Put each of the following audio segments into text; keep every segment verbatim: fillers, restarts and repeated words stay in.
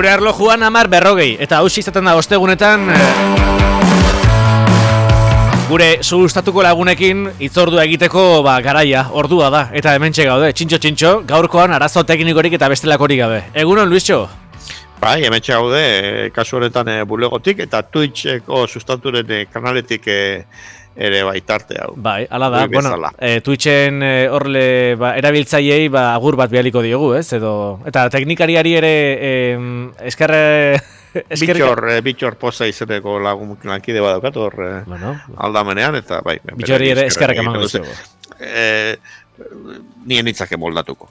Gure arlojuan hamar berrogei, eta hau izaten da ostegunetan e, gure sustatuko lagunekin hitzordua egiteko ba, garaia, ordua da, eta hementxe gaude, txintxo-txintxo, gaurkoan arazo teknikorik eta bestelakorik gabe. Egunon, Luisxo? Bai, hementxe gaude, e, kasu horretan e, bulegotik eta Twitcheko sustaturen e, kanaletik e, ere baitarte hau. Bai, ala da, bueno, e, Twitchen e, horle ba, erabiltzaileei ba, agur bat bialiko diogu, ez? Edo, eta teknikariari ere e, eskerre... Bitxor, bitxor poza izeneko lagun lankide badaukat hor bueno, aldamenean, eta bai... Bitxori ere eskerrak emango dugu. Eh, nien itzake moldatuko.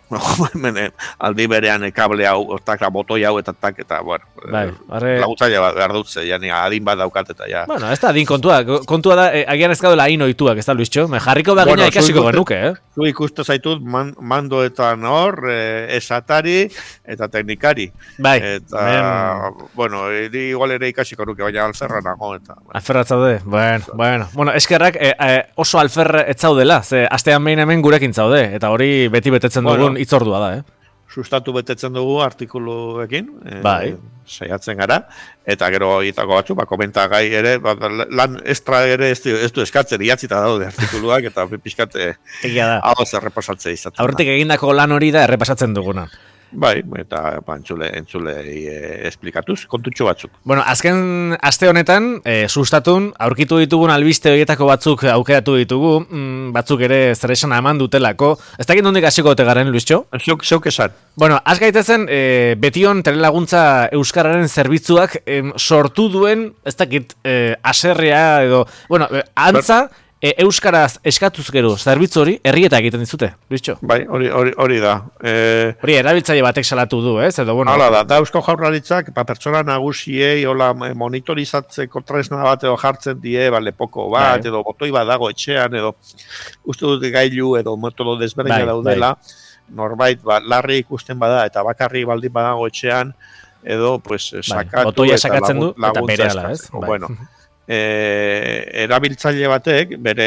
Aldi berean kable hau, ostak, botoi hau eta tak, eta, bueno, bai, arre... lagutzaile bat behar dutze, ja, adin bat daukat eta ja. Bueno, ez da adin kontua, kontua da, eh, agian ez gaudela hain oituak, ez da, Luisxo? Me jarriko bagina bueno, ikasiko genuke, eh? Zu ikustu zaitut man, mandoetan hor, eh, esatari eta teknikari. Bai. Eta, ben... bueno, igual ere ikasiko nuke, baina alferra nago, eta... Bueno. Alferra zaude, bueno, bueno. Bueno, eskerrak eh, eh, oso alfer ez zaudela, ze astean behin hemen gurekin zaude, eta hori beti betetzen dugun bueno, hitzordua da, eh? Sustatu betetzen dugu artikuluekin, bai. E, saiatzen gara, eta gero horietako batzu, ba, komentagai ere, ba, lan estra ere ez du, ez du eskatzen, idatzita daude artikuluak, eta pixkate hau zer errepasatzea izaten. Aurretik egindako lan hori da errepasatzen duguna. Bai, eta ba, entzule, entzule e, esplikatuz, kontutxo batzuk. Bueno, azken aste honetan, e, sustatun, aurkitu ditugun albiste horietako batzuk aukeratu ditugu, mm, batzuk ere zer esan eman dutelako. Ez dakit nondik hasiko ote garen, Luisxo? Zeuk, zeuk esan. Bueno, az gaitezen, e, betion telelaguntza euskararen zerbitzuak e, sortu duen, ez dakit, e, aserrea edo, bueno, e, antza, E, euskaraz eskatuz gero zerbitzu hori herrieta egiten dizute, Luisxo? Bai, hori hori hori da. Eh, hori erabiltzaile batek salatu du, ez? Edo bueno. Hala da, da Eusko Jaurlaritzak ba pertsona nagusiei hola monitorizatzeko tresna bat edo jartzen die, ba lepoko bat bai. Edo botoi bat dago etxean edo uste dut gailu edo metodo desberdina bai, daudela. Bai. Norbait ba larri ikusten bada eta bakarri baldin badago etxean edo pues sakatu bai. Botoia sakatzen du eta berehala, ez? Bai. Bueno. E, erabiltzaile batek bere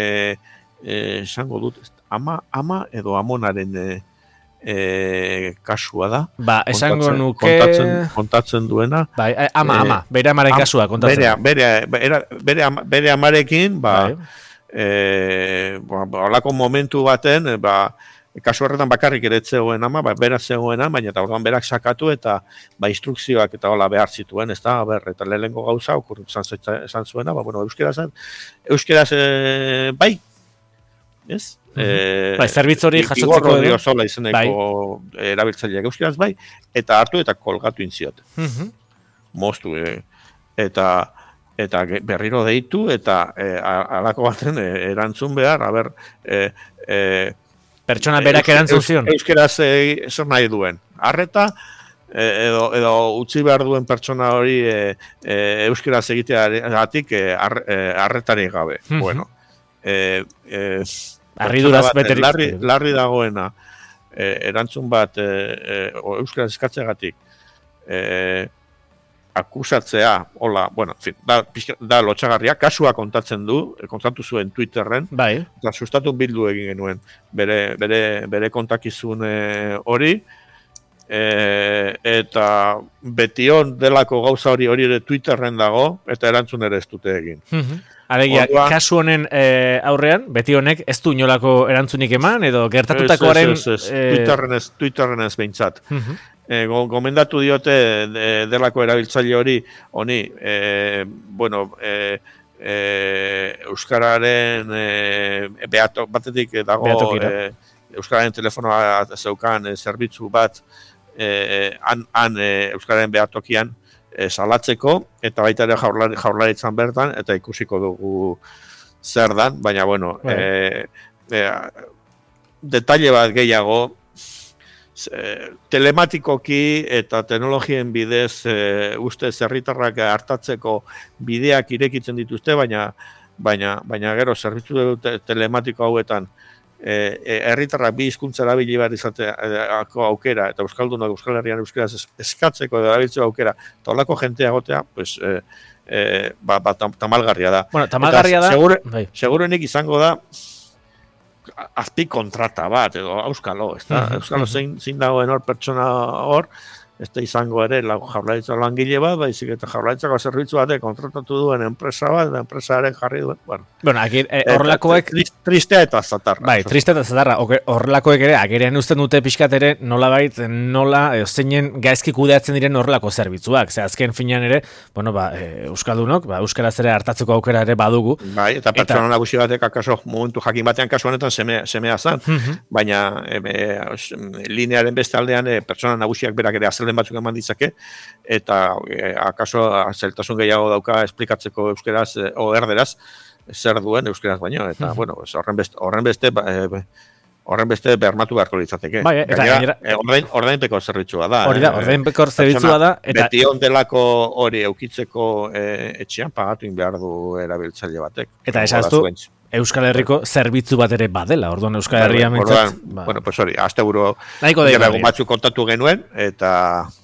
esango e, dut ama, ama edo amonaren e, e, kasua da ba, esango kontatzen, nuke kontatzen, kontatzen duena bai, ama, ama, e, bere amaren am, kasua kontatzen bere, bere, bere, bere, bere amarekin ba, bai. e, ba, olako momentu baten ba, kasu horretan bakarrik ere zegoen ama, ba, beraz zegoena, baina eta orduan berak sakatu eta ba, instrukzioak eta hola behar zituen, ez da, ber, eta lehenengo gauza okurru esan zuena, ba, bueno, euskeraz, euskeraz e, bai, ez? Mm-hmm. E, bai, zerbitzu hori jasotzeko edo. Igorro diozola izeneko bai. Erabiltzaileak euskeraz bai, eta hartu eta kolgatu intziot. Mm-hmm. Moztu, e, eta eta berriro deitu, eta e, alako baten e, erantzun behar, a ber, e, e, pertsona berak erantzun zion. Euskeraz e, zer nahi duen. Arreta, e, edo, edo utzi behar duen pertsona hori e, e, euskeraz egiteagatik e, ar, e, arretari gabe. Mm-hmm. Bueno, e, e, Arriduraz beterik. Larri, larri dagoena, e, erantzun bat e, e, euskeraz eskatzeagatik, e, akusatzea, hola, bueno, en fin, da, da lotxagarria, kasua kontatzen du, kontatu zuen Twitterren, bai. Eta sustatu bildu egin genuen, bere, bere, bere kontakizun hori, e, eta betion delako gauza hori hori ere Twitterren dago, eta erantzun ere ez dute egin. Mm-hmm. Alegia, Ordua, kasu honen e, aurrean, beti honek ez du inolako erantzunik eman, edo gertatutakoaren... Ez, ez, ez, ez. Twitterren ez, Twitterren ez behintzat. Mm-hmm. E, gomendatu diote de, delako erabiltzaile hori, honi, e, bueno, e, e, Euskararen e, beato, batetik dago e, Euskararen telefonoa zeukan e, zerbitzu bat e, han, han e, Euskararen behatokian e, salatzeko, eta baita ere jaurlar, jaurlaritzan bertan, eta ikusiko dugu zer dan, baina, bueno, e, e, detalle bat gehiago, telematikoki eta teknologien bidez e, uste herritarrak hartatzeko bideak irekitzen dituzte, baina baina baina gero zerbitzu te, telematiko hauetan herritarrak e, bi hizkuntza erabili behar izateko aukera eta euskaldunak Euskal Herrian euskaraz eskatzeko erabiltzeko aukera eta holako jentea egotea, pues e, e, ba, ba tamalgarria da. Bueno, tamalgarria da. Segure, bai. Segurenik izango da azpi kontrata bat, edo auskalo, ez da? Uh-huh. Auskalo zein, zein dagoen hor pertsona hor, ez da izango ere jaurlaritza langile bat, baizik eta jaurlaritzako zerbitzu batek kontratatu duen enpresa bat, eta enpresaren jarri duen, bueno. Bueno, aquí horrelakoek... Tristea eta zatarra. Bai, tristea eta zatarra. Horrelakoek ere, agerian uzten dute pixkat ere, nola bait, nola, zeinen gaizki kudeatzen diren horrelako zerbitzuak. Ze azken finean ere, bueno, ba, euskaldunok, ba, euskaraz ere hartatzeko aukera ere badugu. Bai, eta pertsona nagusi batek akaso momentu jakin batean kasu honetan semea, semea zan, baina e, linearen beste aldean e, pertsona nagusiak berak ere azalden batzuk eman ditzake, eta e, akaso zeltasun gehiago dauka esplikatzeko euskeraz e, o erderaz, zer duen euskeraz baino, eta mm-hmm. bueno, horren beste, horren beste, e, horren beste bermatu beharko litzateke. Bai, eta gainera, e, ordain, ordainpeko zerbitzua da. Hori da, ordainpeko zerbitzua da. Eta beti ondelako hori eukitzeko e, etxean pagatu behar du erabiltzaile batek. Eta esaztu, Euskal Herriko zerbitzu bat ere badela, orduan Euskal Herria mentzat. Ba. Bueno, pues hori, azte buru egun batzuk kontatu genuen, eta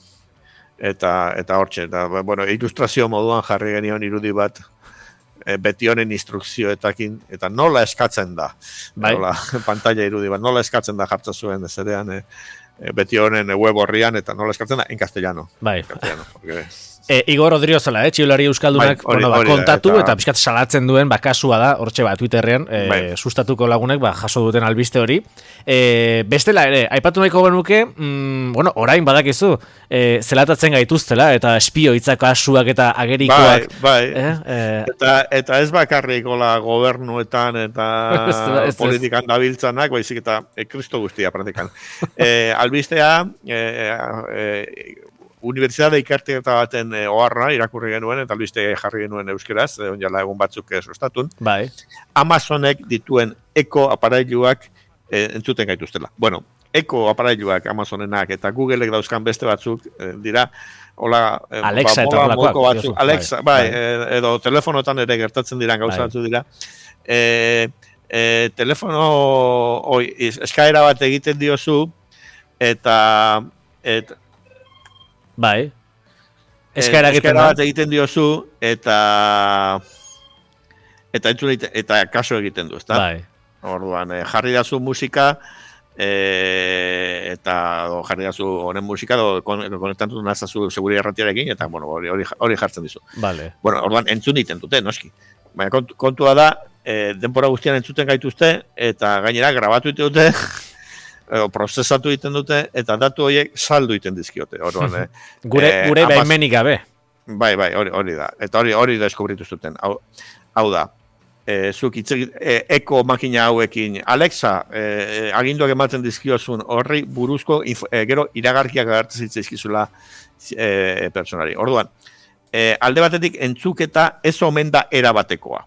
eta eta hortxe, eta bueno, ilustrazio moduan jarri genion irudi bat e, beti honen instrukzioetakin, eta nola eskatzen da, bai. Nola, pantalla irudi bat, nola eskatzen da jartza zuen zerean, e, e, beti honen web horrian, eta nola eskatzen da, en castellano. Bai. En castellano, porque... E, Igor Odriozela, eh, txilari euskaldunak bai, bueno, ba, kontatu eta, eta pixkat salatzen duen ba, kasua da, hortxe ba, Twitterrean, e, bai. Sustatuko lagunek ba, jaso duten albiste hori. E, bestela ere, aipatu nahiko genuke, mm, bueno, orain badakizu, e, zelatatzen gaituztela, eta espio hitzak kasuak eta agerikoak. Bai, bai. Eh? E, eta, eta ez bakarrik gola gobernuetan eta ez, ez, politikan ez. Dabiltzanak, baizik eta e, kristo guztia praktikan. e, albistea, e, e, Unibertsitate ikerketa baten e, oharra irakurri genuen, eta albiste jarri genuen euskeraz, e, onjala egun batzuk sustatun. Bai. Amazonek dituen eko aparailuak e, entzuten gaituztela. Bueno, eko aparailuak Amazonenak eta Googleek dauzkan beste batzuk e, dira, hola, e, Alexa ba, eta horrelakoak. Batzuk, Alexa, bai, bai. E, edo telefonotan ere gertatzen diran gauza bai. Batzuk dira. E, e, telefono oi, eskaera bat egiten diozu, eta... Et, Bai. Eskaera egiten da. Bat egiten diozu eta eta entzun eta kaso egiten du, ezta? Bai. Orduan, eh, jarri dazu musika eh, eta do, jarri dazu honen musika do konektatu nazazu seguridade erratiarekin eta bueno, hori hori hori jartzen dizu. Vale. Bueno, orduan entzun egiten dute, noski. Baina kontu, kontua da, eh, denbora guztian entzuten gaituzte eta gainera grabatu egiten dute. Edo, prozesatu egiten dute, eta datu horiek saldu egiten dizkiote. Orduan, eh, gure eh, gure baimenik gabe. Bai, bai, hori, hori da. Eta hori hori deskubritu zuten. Hau, hau da, eh, zuk itze, eh, eko makina hauekin, Alexa, eh, aginduak ematen dizkiozun horri buruzko, inf, eh, gero iragarkiak agertzen zizkizula eh, personari. Orduan, eh, alde batetik entzuketa ez omen da erabatekoa.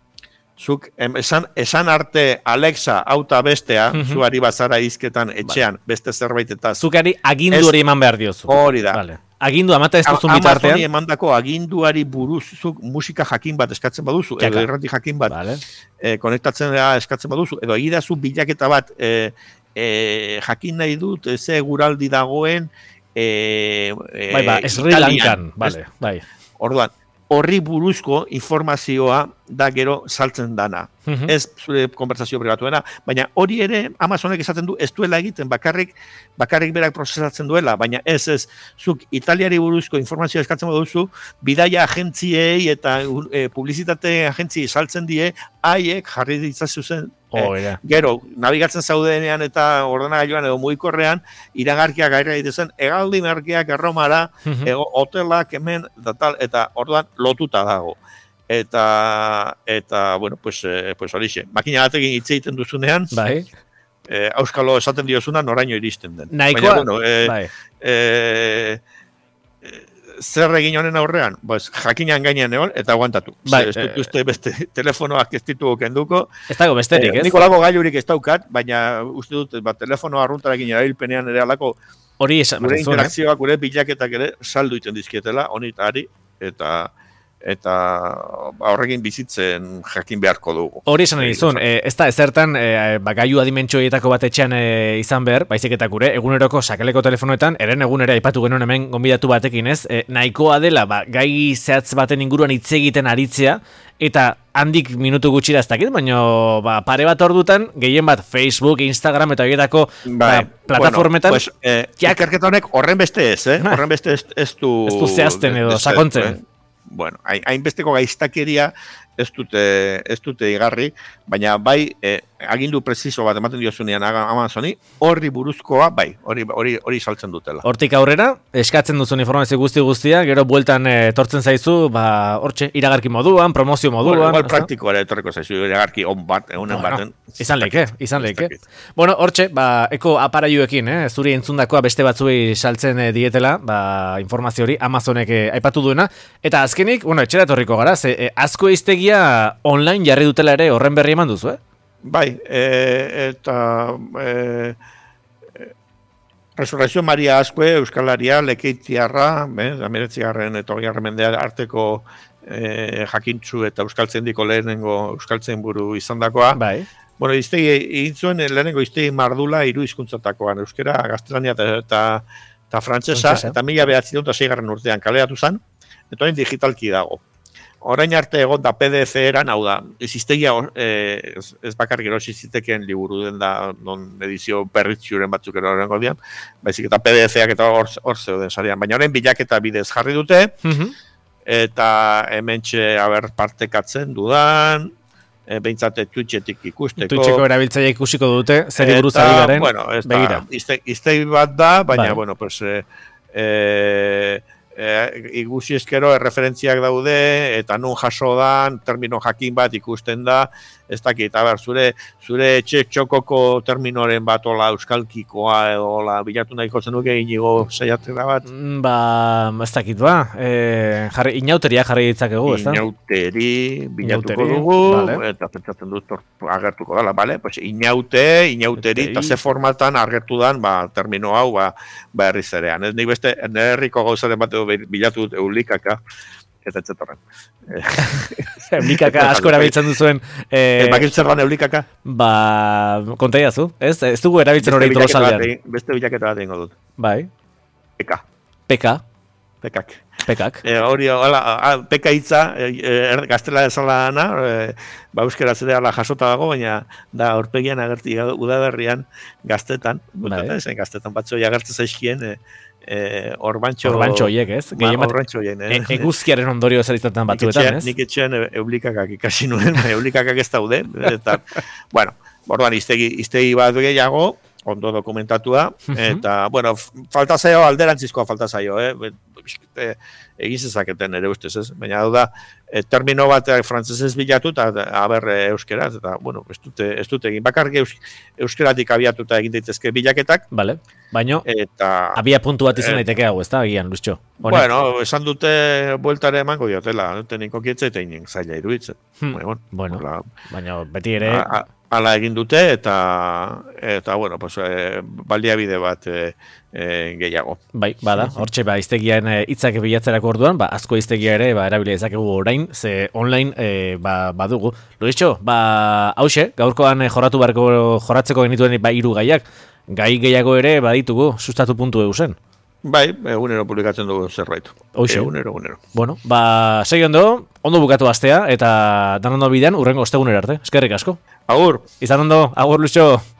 Zuk, esan, esan arte Alexa auta bestea, mm-hmm. zuari bazara izketan etxean, vale. Beste zerbait eta... Zukari agindu hori eman behar diozu. Hori da. Vale. Agindu amata ez duzun bitartean. Amazoni emandako aginduari buruz, zuk musika jakin bat eskatzen baduzu, Jaka. Edo irrati jakin bat vale. eh, konektatzen da eskatzen baduzu, edo egidazu bilaketa bat eh, eh, jakin nahi dut, ze guraldi dagoen... Eh, bai, ba, Sri Lankan, vale, bai. Orduan, horri buruzko informazioa da gero saltzen dana. Uh-huh. Ez zure konversazio pribatuena, baina hori ere Amazonek esaten du ez duela egiten, bakarrik bakarrik berak prozesatzen duela, baina ez ez, zuk Italiari buruzko informazioa eskatzen baduzu, bidaia agentziei eta e, publizitate agentziei saltzen die, haiek jarri ditzazu zen, oh, e, gero, nabigatzen zaudenean eta ordenagailuan edo mugikorrean, iragarkiak gaira egiten hegaldi merkeak erromara, uh-huh. e, hotelak hemen, eta tal, eta orduan lotuta dago. Eta, eta, bueno, pues, eh, pues horixe. Makina batekin hitz egiten duzunean, bai. Eh, auskalo esaten diozuna noraino iristen den. Nahikoa, Baina, bueno, eh, bai. Eh, eh, zer egin honen aurrean? Pues, jakinan gainean egon, eta aguantatu. Bai, ez dut uste beste telefonoak ez ditugu kenduko. Ez dago besterik, eh, ez? Niko lago gailurik ez daukat, baina uste dut, ba, telefono arruntarekin erabilpenean ere alako, hori esan, gure interakzioak, gure bilaketak ere saldu iten dizkietela, honi eta ari, eta... eta ba, horrekin bizitzen jakin beharko dugu. Hori esan dizun, e, ez da ezertan e, ba, gailu adimentxoietako bat etxean e, izan behar, baizik eta gure eguneroko sakeleko telefonoetan, eren egunera aipatu genuen hemen gonbidatu batekin ez, e, nahikoa dela ba, gai zehatz baten inguruan hitz egiten aritzea, eta handik minutu gutxira ez dakit, baina ba, pare bat ordutan, gehien bat Facebook, Instagram eta horietako ba, plataformetan... Bueno, pues, eh, ikerketa honek horren beste ez, eh? Horren beste ez, ez du... Ez du zehazten edo, sakontzen. Eh? Bueno, hainbesteko gaiztakeria ez dute, ez dute igarri, baina bai eh, agindu preciso bat ematen diozunean Amazoni, horri buruzkoa, bai, hori hori hori saltzen dutela. Hortik aurrera, eskatzen duzun informazio guzti guztia, gero bueltan etortzen zaizu, ba, hortxe, iragarki moduan, promozio moduan. Igual praktikoa ere etorriko zaizu, iragarki on bat, egunen bueno, baten. Izan leke, izan leke. Bueno, hortxe, ba, eko aparaiuekin, eh, zuri entzundakoa beste batzuei saltzen eh, dietela, ba, informazio hori Amazonek eh, aipatu duena, eta azkenik, bueno, etxera etorriko gara, ze, eh, asko iztegia online jarri dutela ere horren berri eman duzu, eh? Bai, e, eta e, Resurrección Maria Azkue, Euskalaria, Lekeitiarra, amiretzigarren eta hogeigarren mendea arteko e, jakintzu eta euskaltzendiko lehenengo euskaltzen buru izandakoa. Bai. Bueno, iztegi egin zuen lehenengo iztegi mardula hiru hizkuntzatakoan, euskera, gaztelania eta, eta, eta frantsesa, eta mila behatziehun eta seigarren urtean kaleratu zen, eta orain digitalki dago. Orain arte egon da P D F eran, hau da, iztegia eh, ez, ez bakar gero zitekeen liburu den da, non edizio berritxuren batzuk ero horrengo dian, baizik eta P D F-ak eta hor, hor zeuden sarean, baina orain bilaketa bidez jarri dute, mm-hmm. eta hementxe haber partekatzen dudan, e, behintzate Twitchetik ikusteko. Twitcheko erabiltzaile ikusiko dute, zer buruz ari garen, bueno, begira. Iztegi bat da, baina, bai. bueno, pues... E, e, E, igusi eskero erreferentziak daude eta nun jaso dan termino jakin bat ikusten da, ez dakit, aber, zure zure etxe txokoko terminoren bat ola euskalkikoa edo ola bilatu nahiko zenuke inigo saiatzera bat. Ba, ez dakit ba, e, jarri, inauteria jarri ditzakegu, ez da? Inauteri bilatuko dugu, vale. Eta pentsatzen dut agertuko dela, bale? Pues inaute, inauteri, eta ze formatan agertu dan, ba, termino hau, ba, ba herriz erean. Ez nik beste, herriko gauzaren bat bilatu dut eulikaka, eta etxetorren. Eulikaka asko erabiltzen duzuen... Eh, ez bakit zer dan eulikaka? Ba, konta iazu, ez? Ez dugu erabiltzen hori tolosaldean. Beste bilaketa bat egingo dut. Bai. Peka. Peka. Pekak. Pekak. E, hori, hola, peka hitza, e, e, gaztela ezala dana, e, ba euskera zede ala jasota dago, baina da aurpegian agerti udaberrian gaztetan, bai. Gaztetan batzoi agertzen zaizkien, e, Eh, orbantxo orbantxo hiek, ez? Ma, orbantxo hien, eh? E, eguzkiaren ondorio zer izaten batzuetan, ez? Nik etxean eulikakak ikasi nuen, eulikakak ez daude, eta, bueno, borduan iztegi, iztegi bat gehiago, ondo dokumentatua, eta, bueno, falta zaio, alderantzizkoa falta zaio, eh? E, egin zezaketen ere ustez, ez? Baina hau da, e, termino bat frantzesez bilatu eta haber euskeraz, eta, bueno, ez dute, ez dute egin. Bakarrik eus, euskeratik abiatuta egin daitezke bilaketak. Vale. Baina, eta, abia puntu bat izan daiteke hau, ez da, agian, Luztxo? Bueno, esan dute bueltare emango diotela, teniko kietze eta inen zaila iruditzen. Hmm. Bueno, bueno la, baina beti ere... A, a, Ala egin dute eta eta bueno, pues e, baliabide bat e, e, gehiago. Bai, bada. Hortxe ba hiztegian hitzak e, bilatzerako orduan, ba asko hiztegia ere ba erabili dezakegu orain, ze online e, ba badugu. Luisxo, ba hauxe, gaurkoan e, jorratu barko jorratzeko genituen ba hiru gaiak, gai gehiago ere baditugu sustatu puntu eusen. Bai, egunero publikatzen dugu zerbait. Hoxe. Egunero, egunero. Bueno, ba, segi ondo, ondo bukatu astea, eta dan ondo bidean, urrengo ostegunera arte. Eskerrik asko. Agur. Izan ondo, agur Luxo.